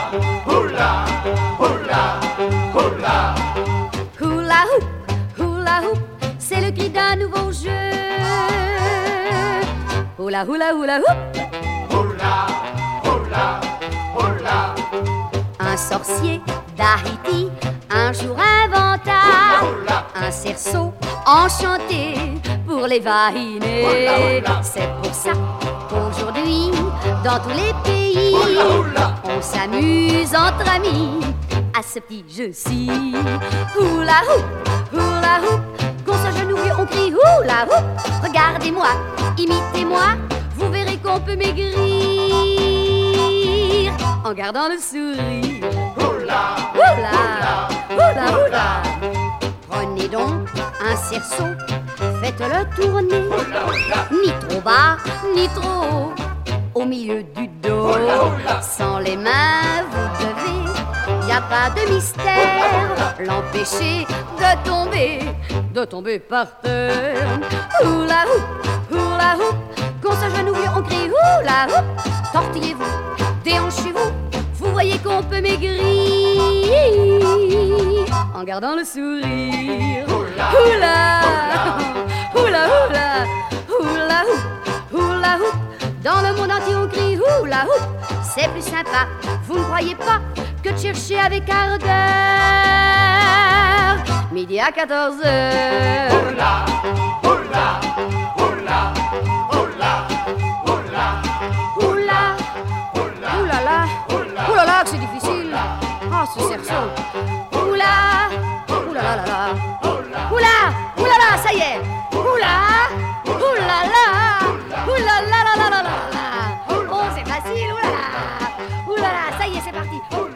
hula, hula, hula. Hula hoop, hula hoop, c'est le cri d'un nouveau jeu. Hula hula hula hoop. Hula, hula, hula. Un sorcier d'Haïti un jour inventa un cerceau enchanté pour les vainer. C'est pour ça qu'aujourd'hui, dans tous les pays, on s'amuse entre amis à ce petit jeu-ci. Hula hoop, hula hoop, qu'on s'agenouille, on crie hula hoop. Regardez-moi, imitez-moi, vous verrez qu'on peut maigrir en gardant le sourire. Hula, Hula, hula, hula. Prenez donc un cerceau, faites-le tourner. Ni trop bas, ni trop haut, au milieu du dos. Sans les mains, vous devez, y a pas de mystère, l'empêcher de tomber par terre. Hula hoop, qu'on s'agenouille, on crie hula hoop. Tortillez-vous, déhanchez-vous, vous voyez qu'on peut maigrir en gardant le sourire. Hula, hula, hula, hula hoop, hula hoop. Dans le monde entier on crie hula hoop. C'est plus sympa, vous ne croyez pas, que de chercher avec ardeur midi à 14h. hula, hula, hula, hula, hula. Oula, oulala, oulala, que c'est difficile. Ah, ce cerceau. Oula, oulalala, oula, oulala, ça y est. Oula, oulala, oulala, oh, c'est facile, oulala, oulala, ça y est, c'est parti.